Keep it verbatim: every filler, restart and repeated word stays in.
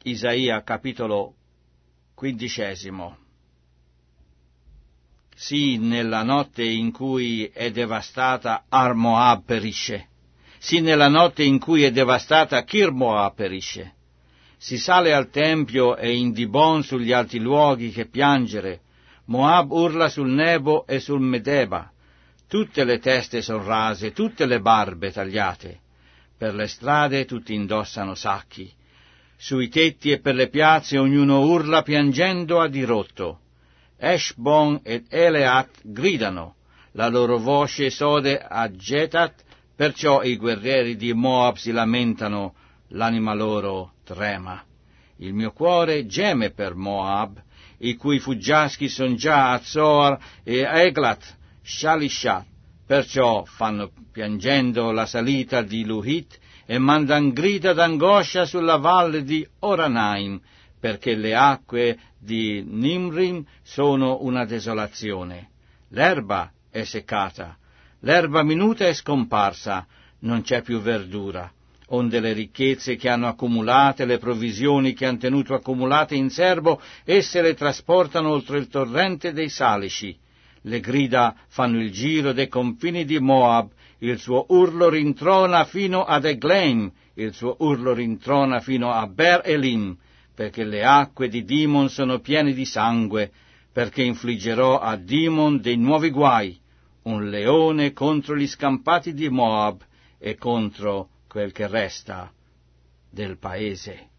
Isaia capitolo quindicesimo. Sì, nella notte in cui è devastata Ar Moab perisce. Sì, nella notte in cui è devastata Kir Moab perisce. Si sale al tempio e in Dibon sugli alti luoghi che piangere. Moab urla sul Nebo e sul Medeba. Tutte le teste son rase, tutte le barbe tagliate. Per le strade tutti indossano sacchi. Sui tetti e per le piazze ognuno urla piangendo a dirotto. Eshbon ed Eleat gridano, la loro voce sode a Getat, perciò i guerrieri di Moab si lamentano, l'anima loro trema. Il mio cuore geme per Moab, i cui fuggiaschi son già a Zoar e a Eglat, Shalishat, perciò fanno piangendo la salita di Luhit e mandan grida d'angoscia sulla valle di Oranaim, perché le acque di Nimrim sono una desolazione. L'erba è seccata, l'erba minuta è scomparsa, non c'è più verdura, onde le ricchezze che hanno accumulate, le provvisioni che han tenuto accumulate in serbo, esse le trasportano oltre il torrente dei Salici. Le grida fanno il giro dei confini di Moab, il suo urlo rintrona fino ad Eglaim, il suo urlo rintrona fino a Ber Elim, perché le acque di Dimon sono piene di sangue, perché infliggerò a Dimon dei nuovi guai, un leone contro gli scampati di Moab e contro quel che resta del paese.